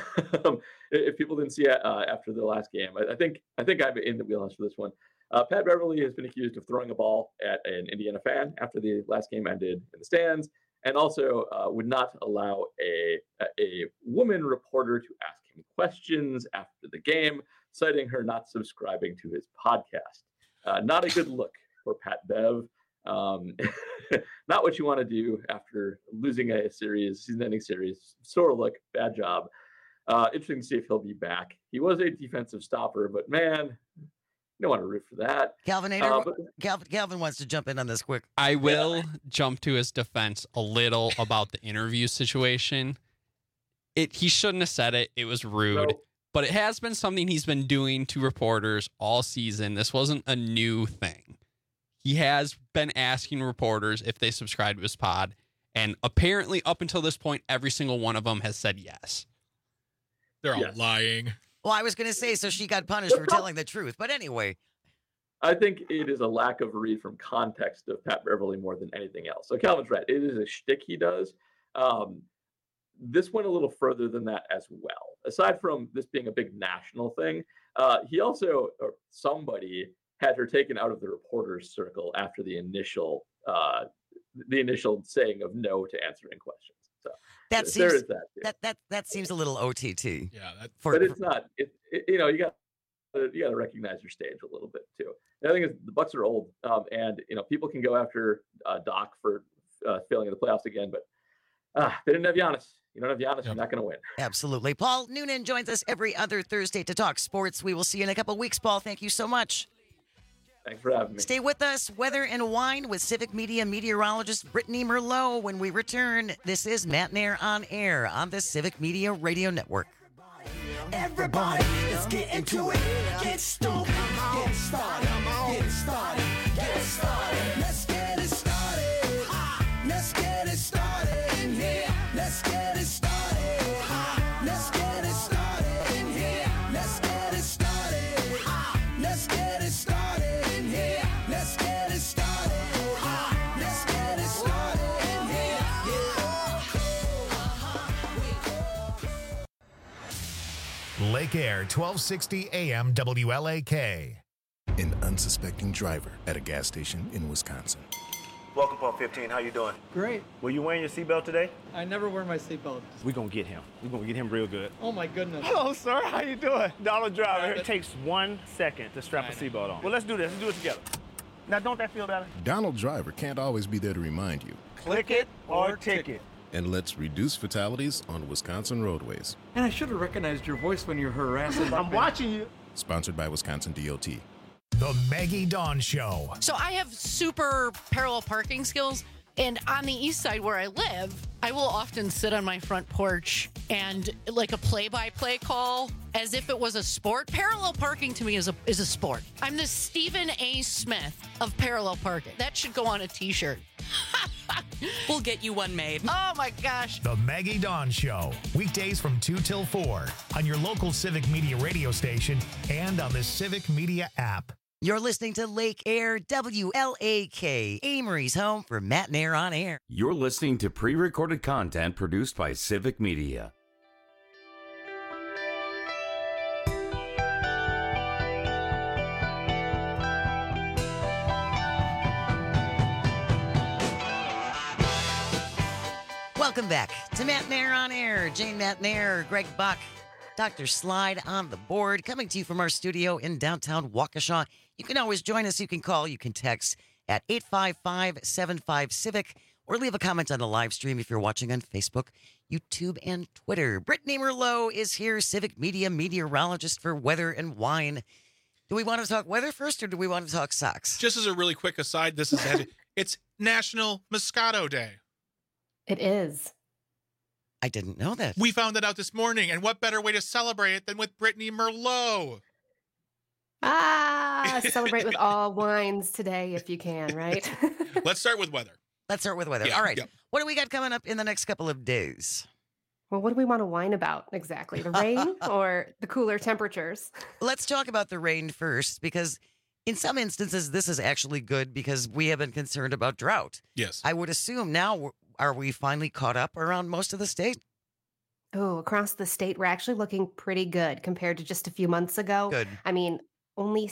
If people didn't see it after the last game, I think I'm in the wheelhouse for this one. Pat Beverly has been accused of throwing a ball at an Indiana fan after the last game ended in the stands, and also would not allow a woman reporter to ask him questions after the game, citing her not subscribing to his podcast. Not a good look for Pat Bev. Not what you want to do after losing a season-ending series. Sore look, bad job. Interesting to see if he'll be back. He was a defensive stopper, but man, you don't want to root for that. Calvin wants to jump in on this quick. I will jump to his defense a little about the interview situation. He shouldn't have said it. It was rude. No. But it has been something he's been doing to reporters all season. This wasn't a new thing. He has been asking reporters if they subscribe to his pod, and apparently up until this point, every single one of them has said yes. They're all lying. Well, I was going to say, so she got punished for telling the truth. But anyway. I think it is a lack of read from context of Pat Beverly more than anything else. So Calvin's right. It is a shtick he does. This went a little further than that as well. Aside from this being a big national thing, he also, or somebody, had her taken out of the reporter's circle after the initial saying of no to answering questions. So that there seems is that. That seems a little OTT. Yeah, but it's not. You got to recognize your stage a little bit too. The other thing is the Bucks are old, and people can go after Doc for failing in the playoffs again, but they didn't have Giannis. You don't have Giannis, you're not going to win. Absolutely. Paul Noonan joins us every other Thursday to talk sports. We will see you in a couple of weeks, Paul. Thank you so much. Thanks for having me. Stay with us, Weather and Wine with Civic Media meteorologist Brittany Merlot. When we return, this is Matt Nair on Air on the Civic Media Radio Network. Everybody, let's get into it. Get stoked. Get it started. Get it started. Get it started. Let's get it started. Let's get it started in here. Let's get it started. Let's get it started in here. Let's get it started. Let's get it started in here. Let's get it started. Let's get it started in here. Lake Air, 1260 AM WLAK. An unsuspecting driver at a gas station in Wisconsin. Welcome, Pump 15. How you doing? Great. Were you wearing your seatbelt today? I never wear my seatbelt. We're gonna get him. We're gonna get him real good. Oh my goodness. Hello, sir. How you doing? Donald Driver. It takes 1 second to strap a seatbelt on. Well, let's do this. Let's do it together. Now, don't that feel better? Donald Driver can't always be there to remind you. Click it or ticket. And let's reduce fatalities on Wisconsin roadways. And I should have recognized your voice when you're harassing. I'm watching you. Sponsored by Wisconsin DOT. The Maggie Dawn Show. So I have super parallel parking skills. And on the east side where I live, I will often sit on my front porch and like a play-by-play call as if it was a sport. Parallel parking to me is a sport. I'm the Stephen A. Smith of parallel parking. That should go on a T-shirt. We'll get you one made. Oh my gosh. The Maggie Dawn Show. Weekdays from 2 till 4 on your local Civic Media radio station and on the Civic Media app. You're listening to Lake Air WLAK, Amory's home for Matt and Air on Air. You're listening to pre-recorded content produced by Civic Media. Welcome back to Matt and Air on Air. Jane Matt and Air, Greg Buck, Dr. Slide on the board, coming to you from our studio in downtown Waukesha. You can always join us. You can call, you can text at 855-75-CIVIC, or leave a comment on the live stream if you're watching on Facebook, YouTube, and Twitter. Brittany Merlot is here, Civic Media meteorologist for Weather and Wine. Do we want to talk weather first, or do we want to talk socks? Just as a really quick aside, it's National Moscato Day. It is. I didn't know that. We found that out this morning, and what better way to celebrate it than with Brittany Merlot? Celebrate with all wines today if you can, right? Let's start with weather. Let's start with weather. Yeah, all right. yep. What do we got coming up in the next couple of days? Well, what do we want to whine about exactly? The rain or the cooler temperatures? Let's talk about the rain first, because in some instances, this is actually good because we have been concerned about drought. Yes. I would assume now, are we finally caught up around most of the state? Oh, across the state, we're actually looking pretty good compared to just a few months ago. Good. I mean, only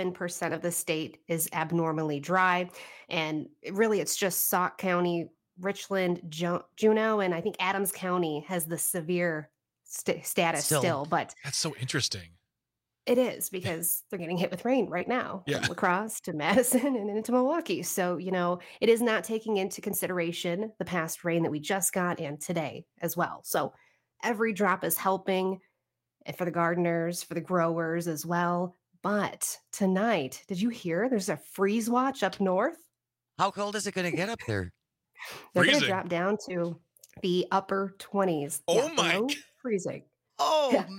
7% of the state is abnormally dry. And really, it's just Sauk County, Richland, Juneau, and I think Adams County has the severe status still. But that's so interesting. It is, because they're getting hit with rain right now, Yeah. from La Crosse to Madison and into Milwaukee. So, it is not taking into consideration the past rain that we just got and today as well. So every drop is helping, and for the gardeners, for the growers as well. But tonight, did you hear there's a freeze watch up north? How cold is it going to get up there? They're going to Freezing. drop down to the upper 20s. Oh my below freezing. Oh, Yeah.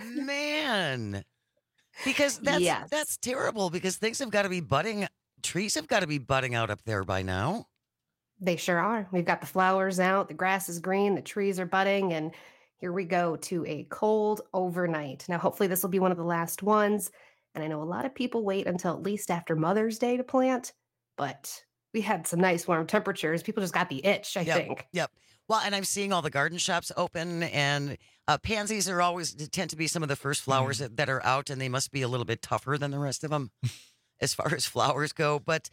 man. Because that's terrible, because things have got to be budding. Trees have got to be budding out up there by now. They sure are. We've got the flowers out, the grass is green, the trees are budding, and here we go to a cold overnight. Now, hopefully this will be one of the last ones. And I know a lot of people wait until at least after Mother's Day to plant, but we had some nice warm temperatures. People just got the itch, I think. Yep. Well, and I'm seeing all the garden shops open, and pansies tend to be some of the first flowers that are out, and they must be a little bit tougher than the rest of them as far as flowers go. But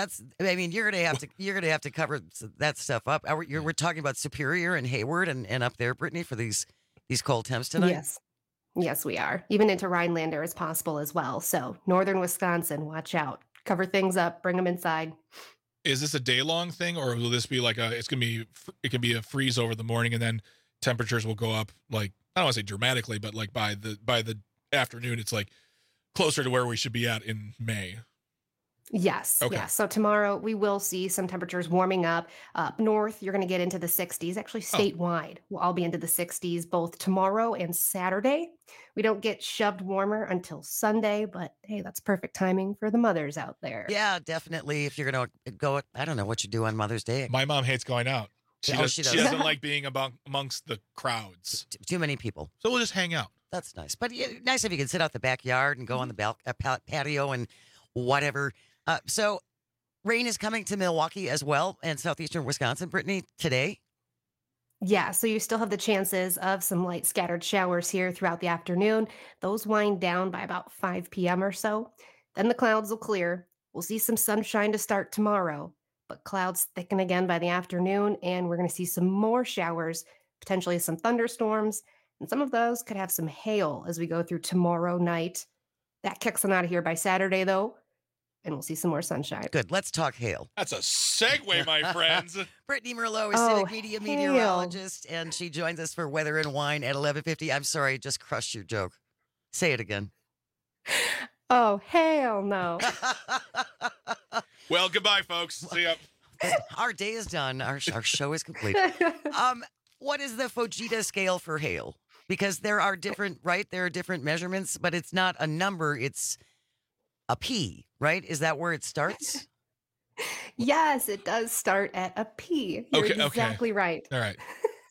you're gonna have to cover that stuff up. We're talking about Superior and Hayward and up there, Brittany, for these cold temps tonight. Yes, we are. Even into Rhinelander is possible as well. So northern Wisconsin, watch out. Cover things up, bring them inside. Is this a day-long thing, or will this be like it can be a freeze over the morning, and then temperatures will go up, like, I don't want to say dramatically, but like by the afternoon, it's like closer to where we should be at in May. Yes. Okay. Yes. So tomorrow we will see some temperatures warming up. Up north, you're going to get into the 60s. Actually, statewide, we'll all be into the 60s both tomorrow and Saturday. We don't get shoved warmer until Sunday, but hey, that's perfect timing for the mothers out there. Yeah, definitely. If you're going to go, I don't know what you do on Mother's Day. My mom hates going out. She does. doesn't like being amongst the crowds. Too many people. So we'll just hang out. That's nice. But nice if you can sit out the backyard and go on the patio and whatever. So rain is coming to Milwaukee as well and southeastern Wisconsin, Brittany, today. Yeah, so you still have the chances of some light scattered showers here throughout the afternoon. Those wind down by about 5 p.m. or so. Then the clouds will clear. We'll see some sunshine to start tomorrow, but clouds thicken again by the afternoon, and we're going to see some more showers, potentially some thunderstorms, and some of those could have some hail as we go through tomorrow night. That kicks them out of here by Saturday, though, and we'll see some more sunshine. Good. Let's talk hail. That's a segue, my friends. Brittany Merlot is Civic Media meteorologist, and she joins us for Weather and Wine at 11:50. I'm sorry, I just crushed your joke. Say it again. Oh, hell no. Well, goodbye, folks. See ya. Our day is done. Our show is complete. What is the Fujita scale for hail? Because there are different, right? There are different measurements, but it's not a number. It's a P, right? Is that where it starts? Yes, it does start at a P. You're exactly right. All right.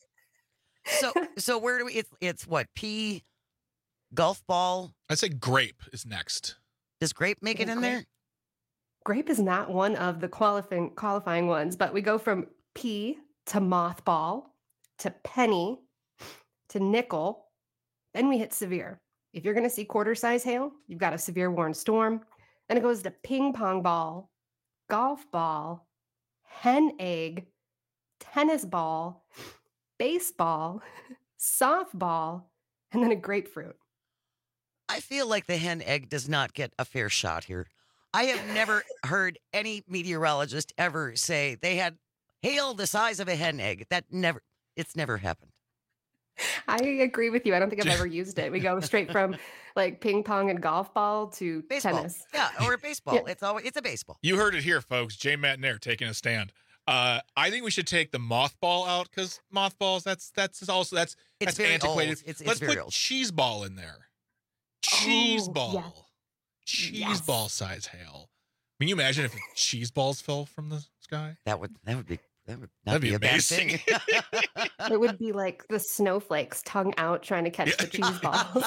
So where do we? It's what, P? Golf ball. I'd say grape is next. Does grape make it in there? Grape is not one of the qualifying ones, but we go from P to mothball to penny to nickel. Then we hit severe. If you're going to see quarter size hail, you've got a severe warned storm. Then it goes to ping pong ball, golf ball, hen egg, tennis ball, baseball, softball, and then a grapefruit. I feel like the hen egg does not get a fair shot here. I have never heard any meteorologist ever say they had hail the size of a hen egg. It's never happened. I agree with you. I don't think I've ever used it. We go straight from like ping pong and golf ball to tennis. Yeah, or baseball. Yeah. It's a baseball. You heard it here, folks. Jay Matt Nair taking a stand. I think we should take the mothball out because mothballs. That's antiquated. Let's put old. Cheese ball in there. Cheese ball. Cheese ball size hail. Can you imagine if cheese balls fell from the sky? That would be amazing. A bad thing. It would be like the snowflakes tongue out trying to catch the cheese balls.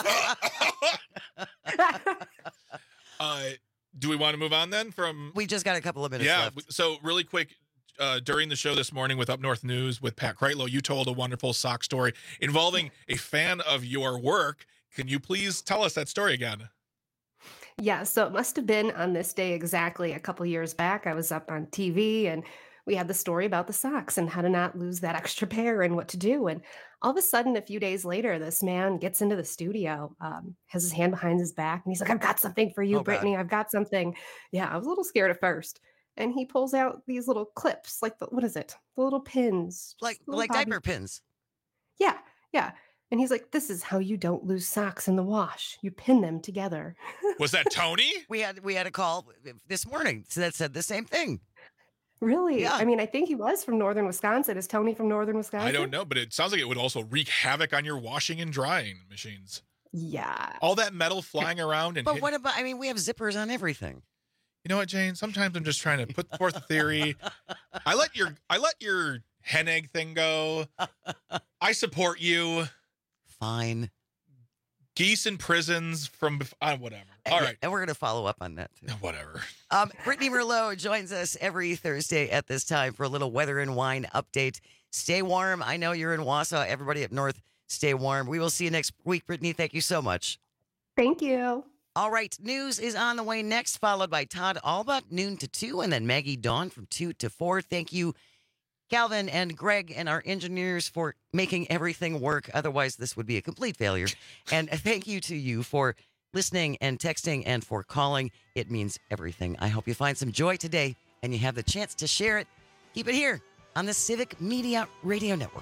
Do we want to move on then from? We just got a couple of minutes left. So really quick, during the show this morning with Up North News with Pat Kreitlow, you told a wonderful sock story involving a fan of your work. Can you please tell us that story again? Yeah, so it must have been on this day exactly a couple years back. I was up on TV and we had the story about the socks and how to not lose that extra pair and what to do. And all of a sudden, a few days later, this man gets into the studio, has his hand behind his back, and he's like, I've got something for you, Brittany. God. I've got something. Yeah, I was a little scared at first. And he pulls out these little clips, like, what is it? The little pins. Like diaper pins. Yeah, yeah. And he's like, this is how you don't lose socks in the wash. You pin them together. Was that Tony? We had a call this morning that said the same thing. Really? Yeah. I mean, I think he was from northern Wisconsin. Is Tony from northern Wisconsin? I don't know, but it sounds like it would also wreak havoc on your washing and drying machines. Yeah. All that metal flying around. But what about, we have zippers on everything. You know what, Jane? Sometimes I'm just trying to put forth a theory. I let your hen egg thing go. I support you. Fine. Geese in prisons from whatever. All right. And we're going to follow up on that too. Whatever. Brittany Merlot joins us every Thursday at this time for a little weather and wine update. Stay warm. I know you're in Wausau. Everybody up north, stay warm. We will see you next week. Brittany, thank you so much. Thank you. All right. News is on the way next, followed by Todd Alba, noon to 2, and then Maggie Dawn from 2 to 4. Thank you, Calvin and Greg and our engineers for making everything work. Otherwise, this would be a complete failure. And thank you to you for listening and texting and for calling. It means everything. I hope you find some joy today and you have the chance to share it. Keep it here on the Civic Media Radio Network.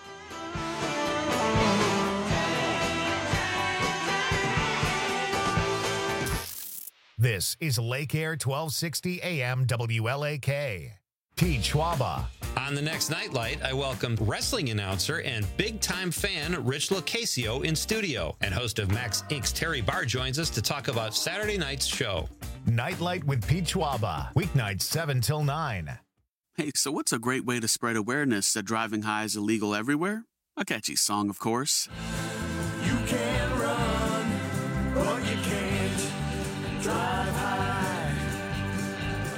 This is Lake Air 1260 AM WLAK. Pete Schwaba. On the next Nightlight, I welcome wrestling announcer and big-time fan Rich Locasio in studio. And host of Max Inc.'s Terry Barr joins us to talk about Saturday night's show. Nightlight with Pete Schwaba. Weeknights 7 till 9. Hey, so what's a great way to spread awareness that driving high is illegal everywhere? A catchy song, of course. You can run, but you can't drive high.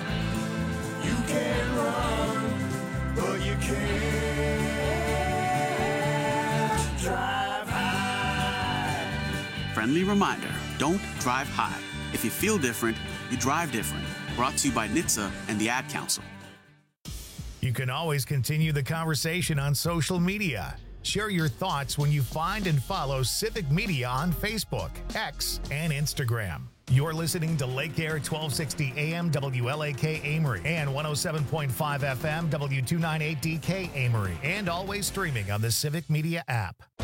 You can run, but you can't friendly reminder, don't drive high. If you feel different, you drive different. Brought to you by NHTSA and the Ad Council. You can always continue the conversation on social media. Share your thoughts when you find and follow Civic Media on Facebook, X, and Instagram. You're listening to Lake Air 1260 AM WLAK Amory and 107.5 FM W298DK Amory, and always streaming on the Civic Media app.